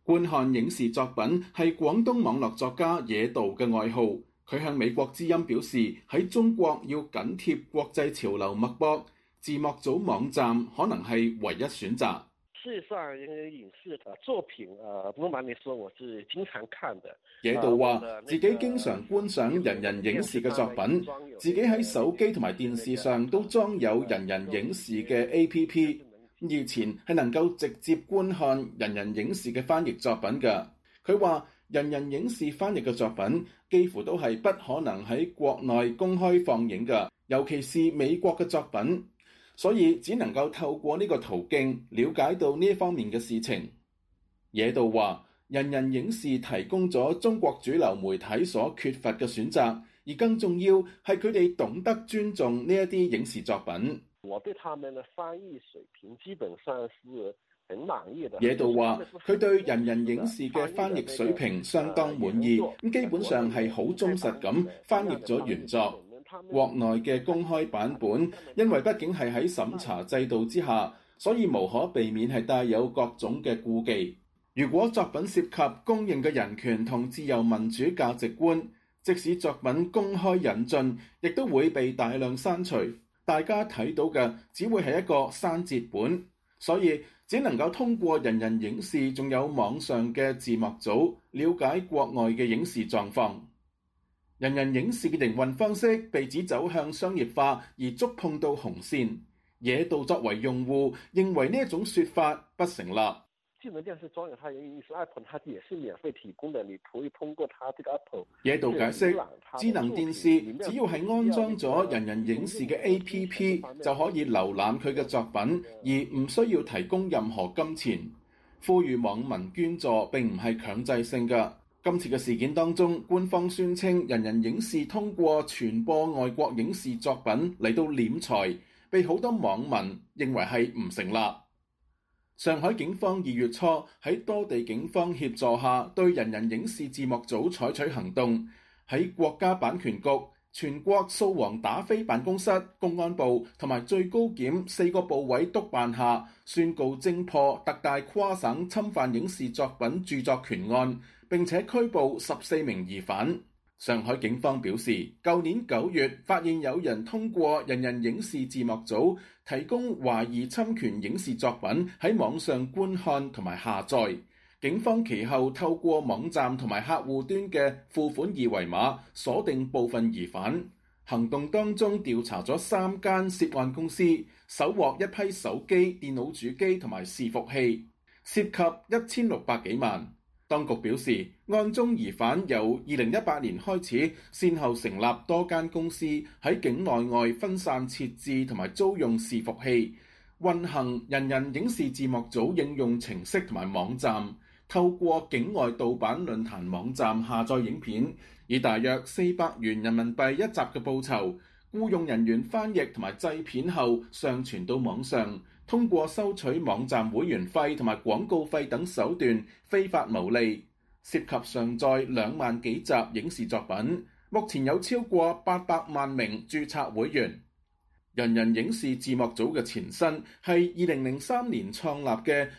觀看影視作品係廣東網絡作家野道嘅愛好。佢向美國之音表示，喺中國要緊貼國際潮流脈搏，字幕組網站可能係唯一選擇。 事實上，影視的作品，不瞞你說，我是經常看的。 野道話自己經常觀賞人人影視嘅作品，自己喺手機同埋電視上都裝有人人影視嘅 APP。以前係能夠直接觀看人人影視嘅翻譯作品㗎。佢話人人影視翻譯嘅作品幾乎都係不可能喺國內公開放映㗎，尤其是美國嘅作品。所以只能夠透過呢個途徑了解到呢方面嘅事情。野道話，人人影視提供咗中國主流媒體所缺乏嘅選擇，而更重要係佢哋懂得尊重呢一啲影視作品。 我對他們的翻譯水平基本上是很滿意的。 野道話，佢對人人影視嘅翻譯水平相當滿意，基本上係好忠實咁翻譯咗原作。國內嘅公開版本，因為畢竟係喺審查制度之下，所以無可避免係帶有各種嘅顧忌。如果作品涉及公認嘅人權同自由民主價值觀，即使作品公開引進，亦都會被大量刪除。大家睇到嘅只會係一個刪節本，所以只能夠通過人人影視仲有網上嘅字幕組了解國外嘅影視狀況。人人影視嘅營運方式被指走向商業化而觸碰到紅線。野道作為用戶認為呢一種說法不成立。 智能電視裝有它原因是 Apple， 它也是免費提供的，你可以通過它這個 Apple。 野道解釋，智能電視只要係安裝咗人人影視嘅 APP， 就可以瀏覽佢嘅作品，而唔需要提供任何金錢。呼籲網民捐助並唔係強制性㗎。今次嘅事件當中，官方宣稱人人影視通過傳播外國影視作品嚟到斂財，被好多網民認為係唔成立。上海警方2月初喺多地警方協助下，對人人影視字幕組採取行動，喺國家版權局、全國掃黃打非辦公室、公安部同埋最高檢4個部委督辦下，宣告偵破特大跨省侵犯影視作品著作權案，並且拘捕14名疑犯。上海警方表示，舊年9月發現有人通過人人影視字幕組提供懷疑侵權影視作品喺網上觀看同埋下載。警方其後透過網站同埋客戶端嘅付款二維碼鎖定部分疑犯。行動當中調查咗3間涉案公司，搜獲一批手機、電腦主機同埋伺服器，涉及1600幾萬。當局表示，案中疑犯由2018年開始，先後成立多間公司喺境內外分散設置同埋租用伺服器，運行人人影視字幕組應用程式同埋網站，透過境外盜版論壇網站下載影片，以大約400元人民幣一集嘅報酬，僱用人員翻譯同埋製片後上傳到網上，通過收取網站會員費同埋廣告費等手段非法牟利，涉及上載2萬幾集影視作品，目前有超過800萬名註冊會員。人人影視字幕組嘅前身係2003年創立嘅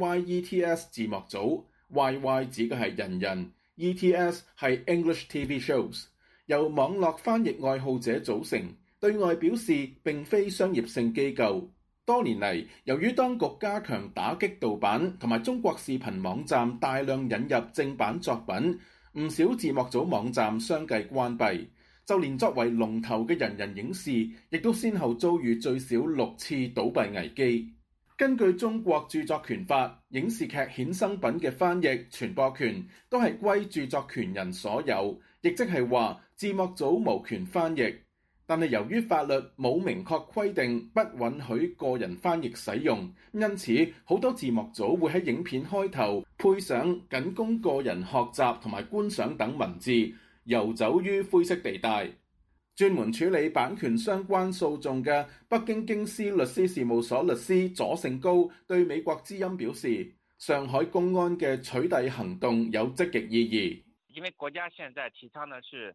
YYETS 字幕組，YY 指嘅係人人，ETS 係 English TV Shows， 由網絡翻譯愛好者組成，對外表示並非商業性機構。多年嚟，由於當局加強打擊盜版，同埋中國視頻網站大量引入正版作品，唔少字幕組網站相繼關閉。就連作為龍頭嘅人人影視，亦都先後遭遇最少6次倒閉危機。根據中國著作權法，影視劇衍生品嘅翻譯、傳播權都係歸著作權人所有，亦即係話字幕組無權翻譯。但係由於法律冇明確規定不允許個人翻譯使用，因此好多字幕組會喺影片開頭配上僅供個人學習同埋觀賞等文字，遊走於灰色地帶。專門處理版權相關訴訟嘅北京京師律師事務所律師左勝高對美國之音表示，上海公安嘅取締行動有積極意義。 因為國家現在提倡的是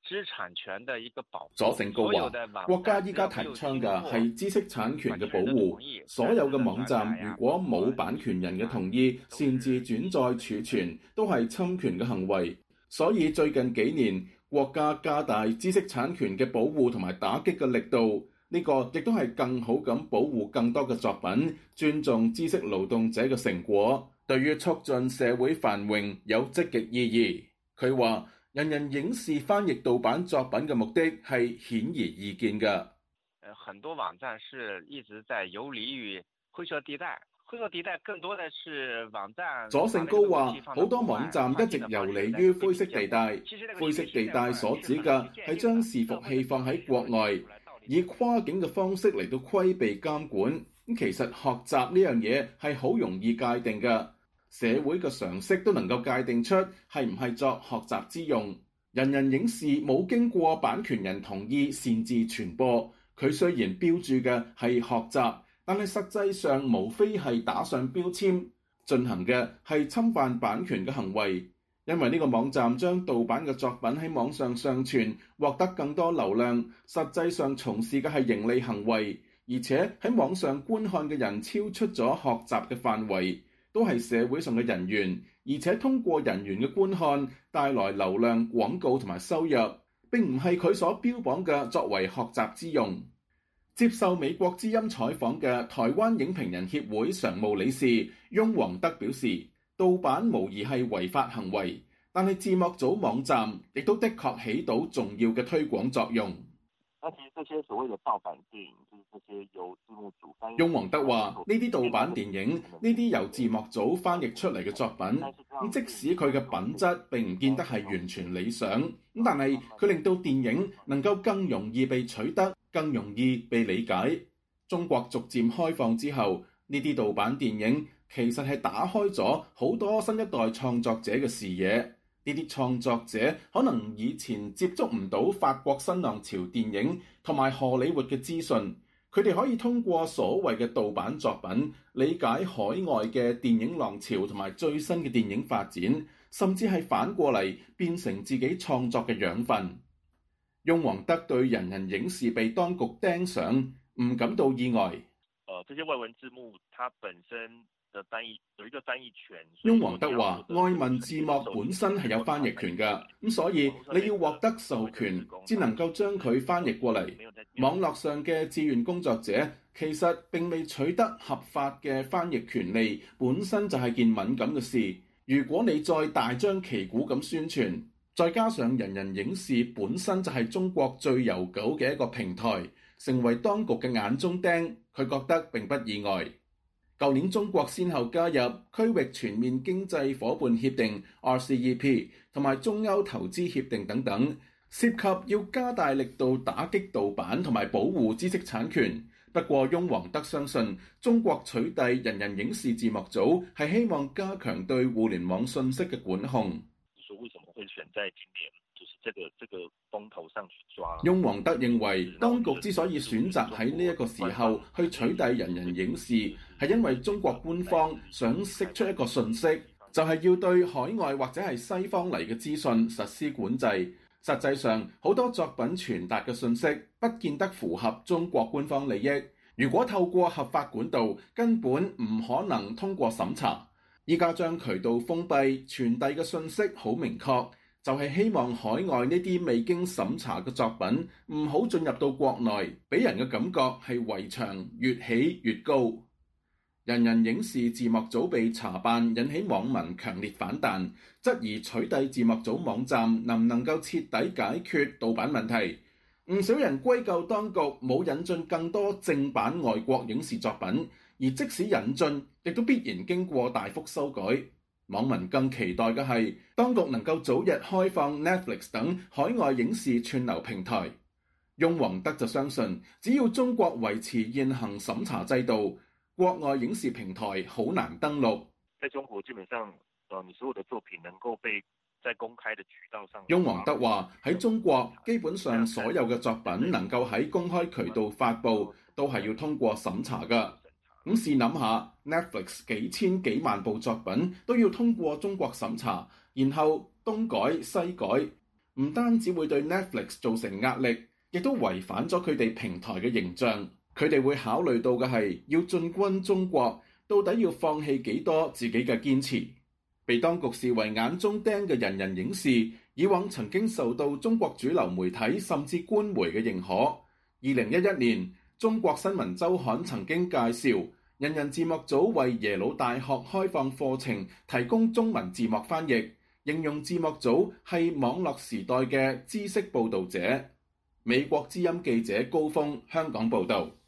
知產權的一個保護。 左勝高話，國家依家提倡嘅係知識產權嘅保護，所有嘅網站如果冇版權人嘅同意，擅自轉載儲存，都係侵權嘅行為。所以最近幾年，國家加大知識產權嘅保護同埋打擊嘅力度，呢個亦都係更好咁保護更多嘅作品，尊重知識勞動者嘅成果，對於促進社會繁榮有積極意義。佢話，人人影視翻譯盜版作品嘅目的係顯而易見嘅。 很多網站是一直在游離於灰色地帶，灰色地帶更多的是網站。 左勝高話，好多網站一直游離於灰色地帶，灰色地帶所指嘅係將伺服器放喺國外，以跨境嘅方式嚟到規避監管。咁其實學習呢樣嘢係好容易界定嘅。社會嘅常識都能夠界定出係唔係作學習之用。人人影視冇經過版權人同意擅自傳播，佢雖然標注嘅係學習，但係實際上無非係打上標籤，進行嘅係侵犯版權嘅行為。因為呢個網站將盜版嘅作品喺網上上傳，獲得更多流量，實際上從事嘅係盈利行為，而且喺網上觀看嘅人超出咗學習嘅範圍。都係社會上嘅人員，而且通過人員嘅觀看帶來流量、廣告同埋收入，並唔係佢所標榜嘅作為學習之用。接受美國之音採訪嘅台灣影評人協會常務理事翁黃德表示，盜版無疑係違法行為，但係字幕組網站亦都的確起到重要嘅推廣作用。 那其實這些所謂的盜版電影，就是這些由字幕組翻譯。 翁黃德話：呢啲盜版電影，呢啲由字幕組翻譯出嚟嘅作品，咁即使佢嘅品質並唔見得係完全理想，咁但係佢令到電影能夠更容易被取得，更容易被理解。中國逐漸開放之後，呢啲盜版電影其實係打開咗好多新一代創作者嘅視野。呢啲創作者可能以前接觸唔到法國新浪潮電影同埋荷里活嘅資訊，佢哋可以通過所謂嘅盜版作品理解海外嘅電影浪潮同埋最新嘅電影發展，甚至係反過嚟變成自己創作嘅養分。翁黃德對人人影視被當局盯上唔感到意外。 這些外文字幕它本身有一個翻譯權。 翁黃德話：外文字幕本身係有翻譯權㗎，咁所以你要獲得授權，只能夠將佢翻譯過嚟。網絡上嘅志願工作者其實並未取得合法嘅翻譯權利，本身就係件敏感嘅事。如果你再大張旗鼓咁宣傳，再加上人人影視本身就係中國最悠久嘅一個平台，成為當局嘅眼中釘，佢覺得並不意外。舊年中國先後加入區域全面經濟夥伴協定 RCEP 同埋中歐投資協定等等，涉及要加大力度打擊盜版同埋保護知識產權。不過翁黃德相信，中國取締人人影視字幕組係希望加強對互聯網信息嘅管控。 為什麼會選在今年，就是這個風頭上去抓？ 翁黃德認為，當局之所以選擇喺呢一個時候去取締人人影視，係因為中國官方想釋出一個訊息，就係要對海外或者係西方嚟嘅資訊實施管制。實際上，好多作品傳達嘅訊息不見得符合中國官方利益。如果透過合法管道，根本唔可能通過審查。依家將渠道封閉，傳遞嘅信息好明確，就係希望海外呢啲未經審查嘅作品唔好進入到國內，俾人嘅感覺係圍牆越起越高。人人影視字幕組被查辦，引起網民強烈反彈，質疑取締字幕組網站能唔能夠徹底解決盜版問題。唔少人歸咎當局冇引進更多正版外國影視作品，而即使引進，亦都必然經過大幅修改。網民更期待嘅係當局能夠早日開放 Netflix 等海外影視串流平台。翁黃德就相信，只要中國維持現行審查制度，國外影視平台好難登陸。 在中國基本上，你所有的作品能夠被在公開的渠道上。 翁黃德話：喺中國，基本上所有嘅作品能夠喺公開渠道發布，都係要通過審查㗎。咁試諗下 ，Netflix 幾千幾萬部作品都要通過中國審查，然後東改西改。 唔單止會對 Netflix 造成壓力，亦都違反咗佢哋平台嘅形象。佢哋會考慮到嘅係要進軍中國，到底要放棄幾多自己嘅堅持。被當局視為眼中釘嘅人人影視，以往曾經受到中國主流媒體甚至官媒嘅認可。2011年，中國新聞週刊曾經介紹，人人字幕組為耶魯大學開放課程提供中文字幕翻譯，形容字幕組係網絡時代嘅知識報導者。美國之音記者高峰香港報導。